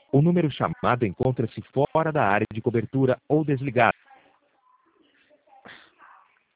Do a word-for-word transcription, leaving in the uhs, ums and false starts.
O número chamado encontra-se fora da área de cobertura ou desligado.